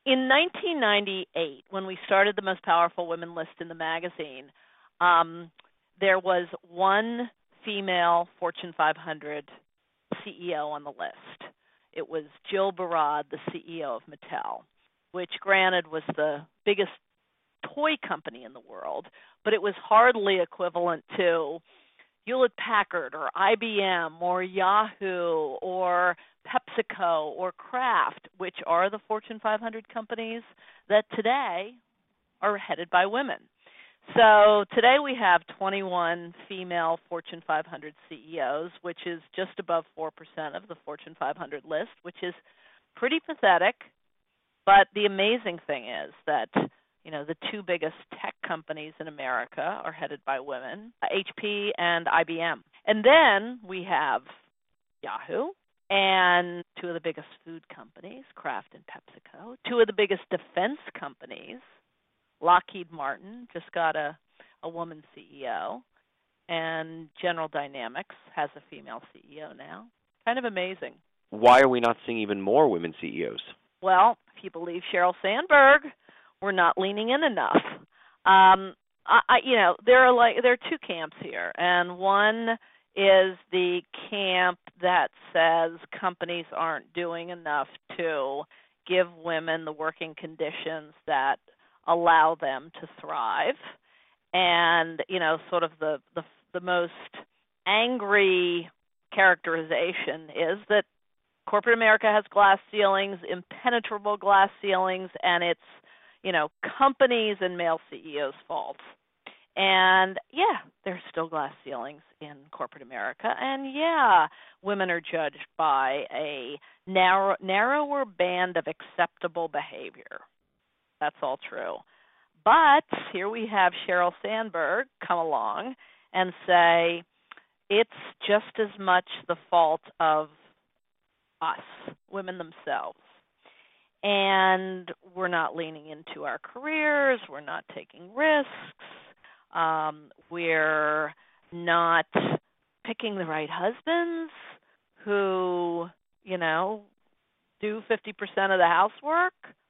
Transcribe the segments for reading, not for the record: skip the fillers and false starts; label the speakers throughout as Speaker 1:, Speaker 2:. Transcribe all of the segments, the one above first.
Speaker 1: In 1998, when we started the Most Powerful Women list in the magazine, um, there was one female Fortune 500 CEO on the list. It was Jill Barad, the CEO of Mattel, which granted was the biggest toy company in the world, but it was hardly equivalent to Hewlett Packard or IBM or Yahoo or PepsiCo or Kraft, which are the Fortune 500 companies that today are headed by women. So today we have 21 female Fortune 500 CEOs, which is just above 4% of the Fortune 500 list, which is pretty pathetic. But the amazing thing is that the two biggest tech companies in America are headed by women, HP and IBM. And then we have Yahoo and two of the biggest food companies, Kraft and PepsiCo, two of the biggest defense companies, Lockheed Martin just got a woman CEO, and General Dynamics has a female CEO now. Kind of amazing.
Speaker 2: Why are we not seeing even more women CEOs?
Speaker 1: Well, if you believe Sheryl Sandberg, we're not leaning in enough. There are two camps here, and one is the camp that says companies aren't doing enough to give women the working conditions that allow them to thrive. And, sort of the most angry characterization is that corporate America has glass ceilings, impenetrable glass ceilings, and it's, companies and male CEOs' fault. And, there's still glass ceilings in corporate America. And, women are judged by a narrower band of acceptable behavior. That's all true. But here we have Sheryl Sandberg come along and say it's just as much the fault of us, women themselves. And we're not leaning into our careers. We're not taking risks. We're not picking the right husbands who, do 50% of the housework.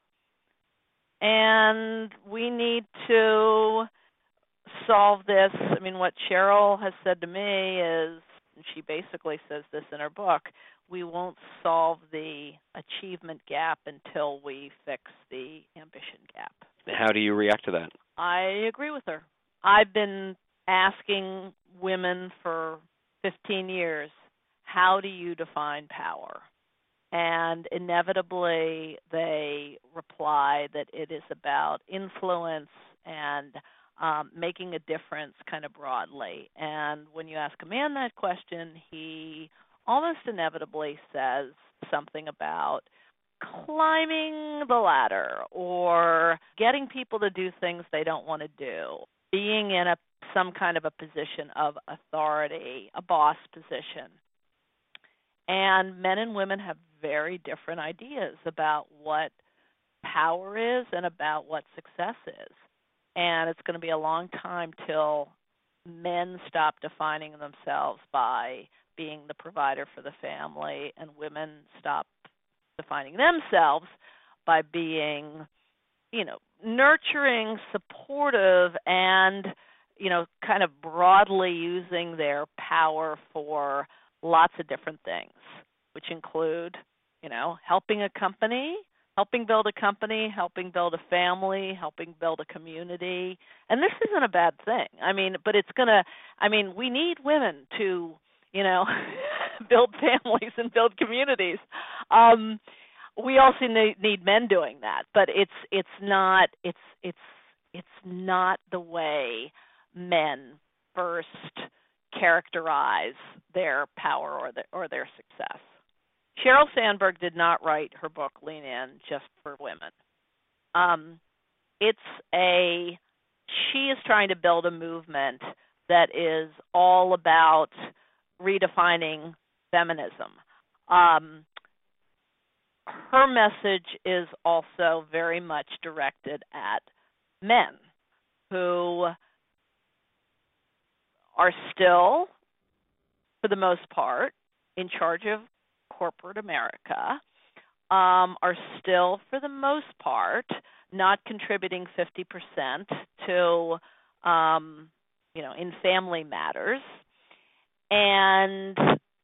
Speaker 1: And we need to solve this. I mean, what Sheryl has said to me is, and she basically says this in her book, we won't solve the achievement gap until we fix the ambition gap.
Speaker 2: How do you react to that?
Speaker 1: I agree with her. I've been asking women for 15 years, how do you define power? And inevitably they reply that it is about influence and making a difference kind of broadly. And when you ask a man that question, he almost inevitably says something about climbing the ladder or getting people to do things they don't want to do, being in some kind of a position of authority, a boss position. And men and women have very different ideas about what power is and about what success is. And it's going to be a long time till men stop defining themselves by being the provider for the family and women stop defining themselves by being, nurturing, supportive, and, kind of broadly using their power for lots of different things, which include, helping a company, helping build a company, helping build a family, helping build a community. And this isn't a bad thing. But we need women to, build families and build communities. We also need men doing that, but it's not the way men first characterize their power or their success. Sheryl Sandberg did not write her book Lean In just for women. She is trying to build a movement that is all about redefining feminism. Her message is also very much directed at men who are still, for the most part, in charge of corporate America, are still, for the most part, not contributing 50% to, in family matters. And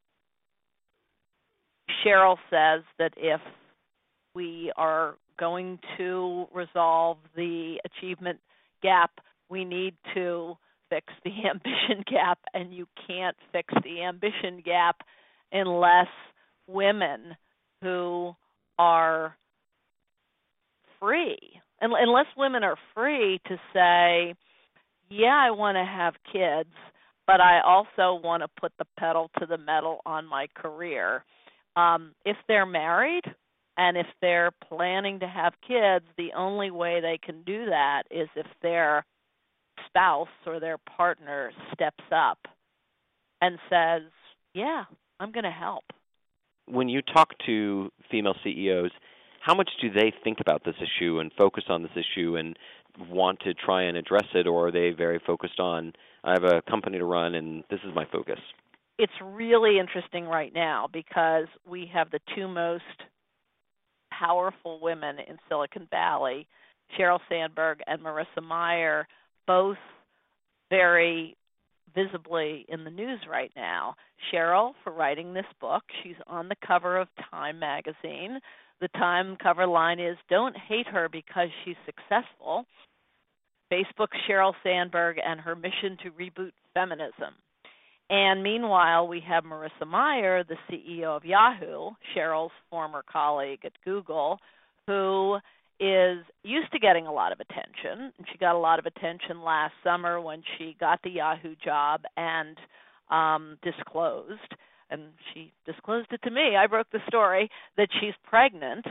Speaker 1: Sheryl says that if we are going to resolve the achievement gap, we need to fix the ambition gap, and you can't fix the ambition gap unless women who are free, unless women are free to say, yeah, I want to have kids, but I also want to put the pedal to the metal on my career. If they're married and if they're planning to have kids, the only way they can do that is if their spouse or their partner steps up and says, yeah, I'm going to help.
Speaker 2: When you talk to female CEOs, how much do they think about this issue and focus on this issue and want to try and address it, or are they very focused on, I have a company to run and this is my focus?
Speaker 1: It's really interesting right now because we have the two most powerful women in Silicon Valley, Sheryl Sandberg and Marissa Mayer, both very visibly in the news right now. Sheryl for writing this book. She's on the cover of Time magazine. The Time cover line is, "Don't hate her because she's successful. Facebook's Sheryl Sandberg and her mission to reboot feminism." And meanwhile, we have Marissa Mayer, the CEO of Yahoo, Sheryl's former colleague at Google, who is used to getting a lot of attention. And she got a lot of attention last summer when she got the Yahoo job and disclosed, and she disclosed it to me, I broke the story, that she's pregnant.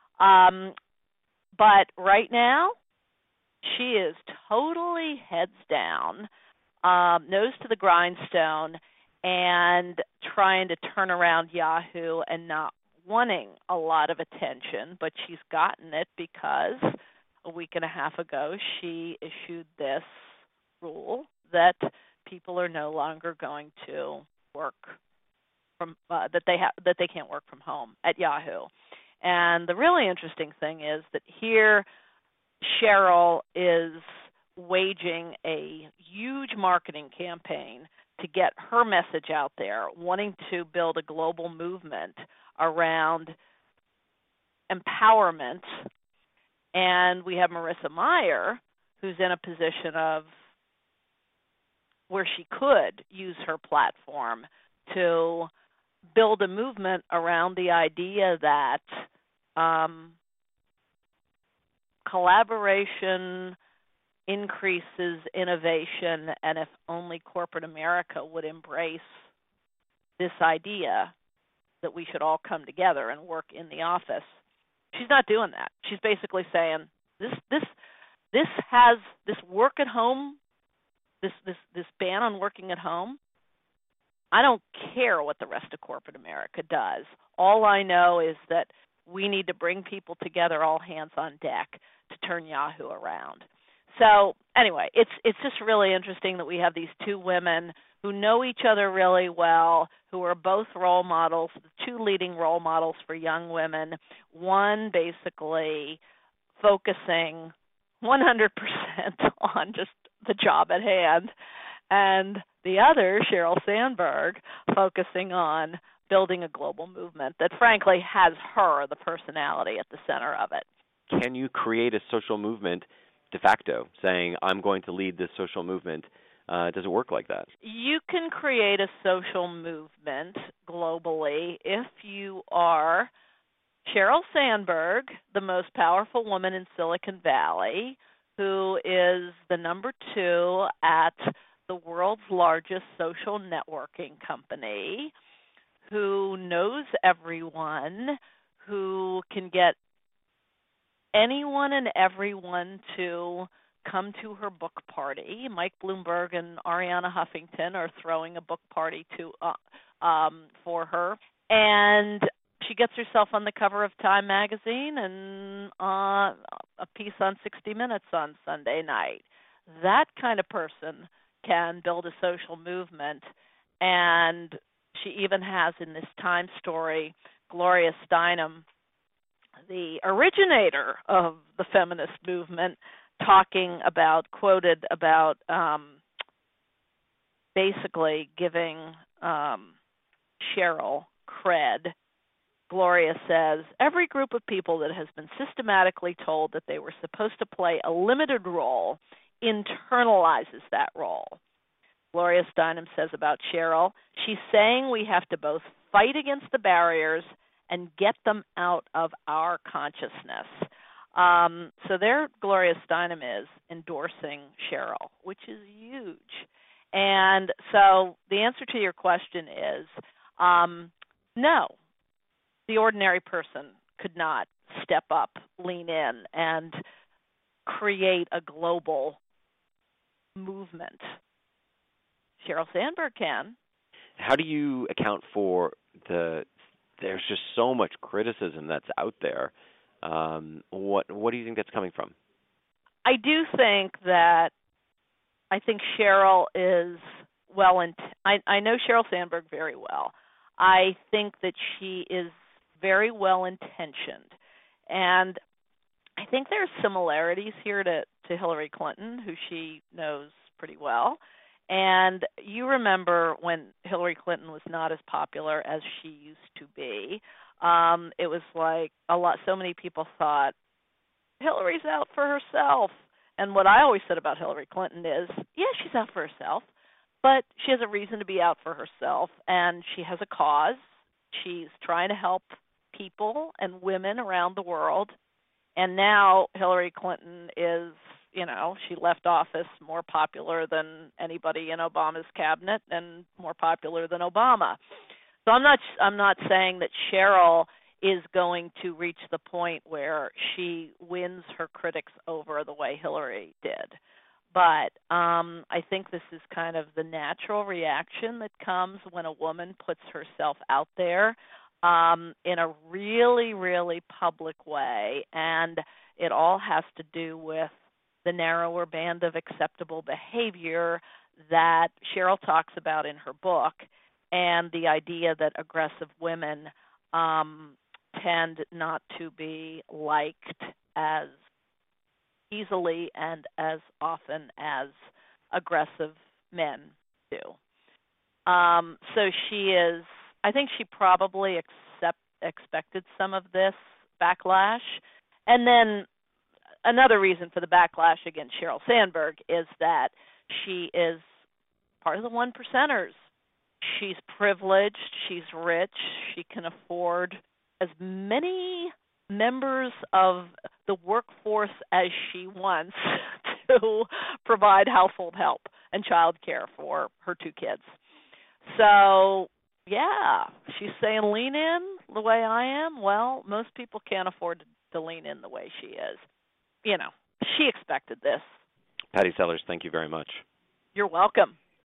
Speaker 1: But right now, she is totally heads down, nose to the grindstone, and trying to turn around Yahoo and not wanting a lot of attention, but she's gotten it because a week and a half ago she issued this rule that people are no longer going to work from that they can't work from home at Yahoo. And the really interesting thing is that here Sheryl is waging a huge marketing campaign to get her message out there, wanting to build a global movement around empowerment. And we have Marissa Mayer, who's in a position of where she could use her platform to build a movement around the idea that collaboration increases innovation, and if only corporate America would embrace this idea that we should all come together and work in the office. She's not doing that. She's basically saying this work at home, this ban on working at home. I don't care what the rest of corporate America does. All I know is that we need to bring people together, all hands on deck, to turn Yahoo around. So anyway, it's just really interesting that we have these two women who know each other really well, who are both role models, the two leading role models for young women, one basically focusing 100% on just the job at hand, and the other, Sheryl Sandberg, focusing on building a global movement that frankly has her, the personality, at the center of it.
Speaker 2: Can you create a social movement de facto, saying, I'm going to lead this social movement? Does it work like that?
Speaker 1: You can create a social movement globally if you are Sheryl Sandberg, the most powerful woman in Silicon Valley, who is the number 2 at the world's largest social networking company, who knows everyone, who can get anyone and everyone to come to her book party. Mike Bloomberg and Arianna Huffington are throwing a book party for her. And she gets herself on the cover of Time magazine and a piece on 60 Minutes on Sunday night. That kind of person can build a social movement. And she even has in this Time story Gloria Steinem, the originator of the feminist movement, quoted about basically giving Cheryl cred. Gloria says, every group of people that has been systematically told that they were supposed to play a limited role internalizes that role. Gloria Steinem says about Cheryl, she's saying we have to both fight against the barriers and get them out of our consciousness. So there Gloria Steinem is endorsing Cheryl, which is huge. And so the answer to your question is no. The ordinary person could not step up, lean in, and create a global movement. Sheryl Sandberg can.
Speaker 2: How do you account for there's just so much criticism that's out there? What do you think that's coming from?
Speaker 1: I do think Cheryl is I know Sheryl Sandberg very well. I think that she is very well intentioned, and I think there's similarities here to Hillary Clinton, who she knows pretty well. And you remember when Hillary Clinton was not as popular as she used to be. It was like so many people thought Hillary's out for herself. And what I always said about Hillary Clinton is, yeah, she's out for herself, but she has a reason to be out for herself, and she has a cause. She's trying to help people and women around the world. And now Hillary Clinton is, she left office more popular than anybody in Obama's cabinet and more popular than Obama. So I'm not saying that Cheryl is going to reach the point where she wins her critics over the way Hillary did. But I think this is kind of the natural reaction that comes when a woman puts herself out there in a really, really public way. And it all has to do with the narrower band of acceptable behavior that Cheryl talks about in her book, and the idea that aggressive women tend not to be liked as easily and as often as aggressive men do. So I think she probably expected some of this backlash. And then another reason for the backlash against Sheryl Sandberg is that she is part of the 1%ers. She's privileged, she's rich, she can afford as many members of the workforce as she wants to provide household help and child care for her 2 kids. So, yeah, she's saying lean in the way I am. Well, most people can't afford to lean in the way she is. She expected this.
Speaker 2: Patty Sellers, thank you very much.
Speaker 1: You're welcome.